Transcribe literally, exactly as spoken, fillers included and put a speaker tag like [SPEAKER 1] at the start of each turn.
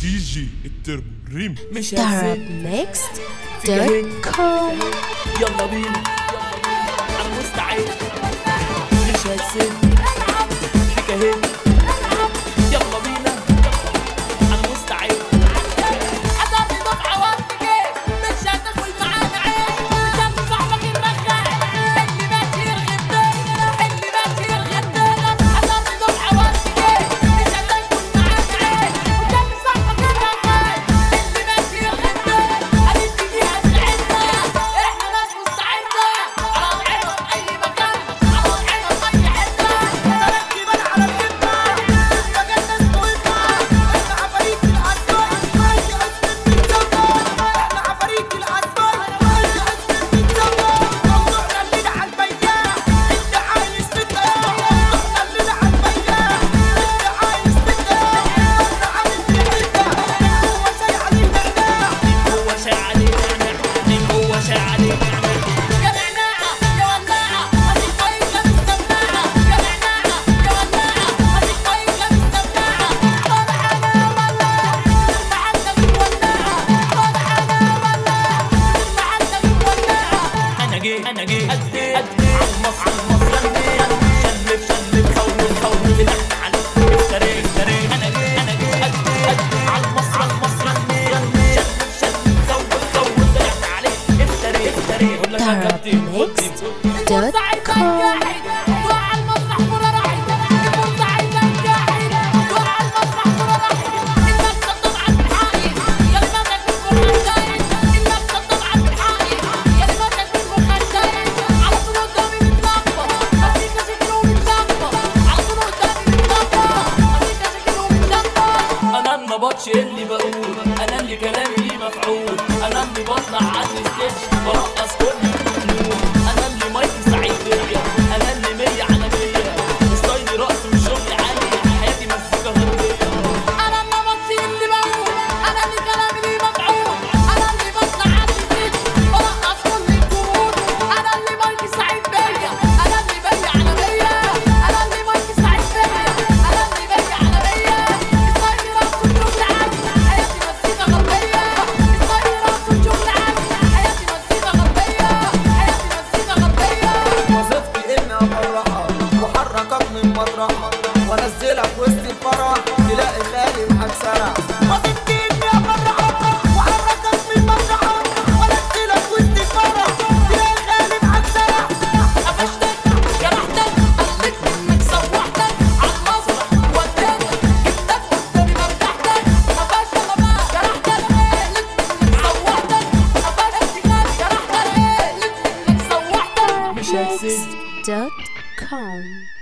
[SPEAKER 1] دي جي التربو ريم
[SPEAKER 2] مش
[SPEAKER 3] طرب
[SPEAKER 2] هسيب
[SPEAKER 3] نيكست دوت كوم.
[SPEAKER 2] يلا بينا انا مستعد مش هسيب فيك اهي يلا بينا انا مستعد حضرني دفعة وقت جيب مش هتاكل معانا عيش مش هتصاحبك الرخاء اللي ماشي يرغب دايما اللي ماشي يرغب دايما حضرني دفعة وقت جيب مش هتاكل معانا عيش مش هتصاحبك الرخاء اللي ماشي يرغب دايما قالت لي دي هتساعدنا احنا ناس مستعدة على وضعنا في اي مكان على وضعنا في اي حتة تركب انا على الكلمة المجال ناس مهمة احنا عفاريت الاسماء ماشي اسمن من زمن احنا عفاريت الاسماء ماشي اسمن من زمن موضوعنا اللي على البياع انت عايز تتقى موضوعنا اللي على البياع انت عايز تتقى احنا عامل في حتة هو شاي عليه نعناع هو شاي عليه نعناع هو شاي عليه نعناع يا نعناع يا ولاعة هاتي كويس لابس سماعة يا نعناع يا ولاعة هاتي كويس لابس سماعة واضح انا ولاعة ما عندك الولاعة واضح انا ولاعة ما عندك الولاعة انا جيت انا جيت قد ايه قد ايه عالمصر عالمصر شلف شلف خوف خوف تحت عليك افتري افتري انا جيت انا جيت قد ايه قد ايه عالمصر عالمصر شلف شلف خوف خوف تحت عليك افتري افتري قول لك
[SPEAKER 3] طرب
[SPEAKER 2] كابتن
[SPEAKER 3] نيكست دوت كوم.
[SPEAKER 2] انا النبطش اللي بقول انا اللي كلامي ليه مفعول انا اللي بطلع على الستيج برقص كل الجمهور انا اللي مايكي سعيد بيا انا اللي مية على مية ستايلي رقص وشغلي عالي حياتي مزيكا غربية انا النبطش اللي بقول انا اللي كلامي ليه مفعول انا اللي بطلع على الستيج برقص كل الجمهور انا اللي مايكي سعيد بيا انا اللي مية على مية انا اللي مايكي سعيد بيا انا اللي مية على مية ستايلي رقص وشغلي عالي حياتي مزيكا غربية ستايلي رقص وشغلي عالي حياتي مزيكا غربية حياتي مزيكا غربية
[SPEAKER 4] وظيفتي اني افرحك واحركك من مطرحك وانزلك وسط الفرح تلاقي خالي معاك سرح. وظيفتي اني افرحك واحركك من مطرحك وانزلك وسط الفرح تلاقي خالي معاك سرح.
[SPEAKER 2] قفشتك جرحتك قلتك سوحتك عالمسرح وديتك جبتك قدامي مرتاحتك قفشت غباء جرحتك قلتك سوحتك قفشت جرحتك قلتك سوحتك مش هسيب
[SPEAKER 3] دوت كوم.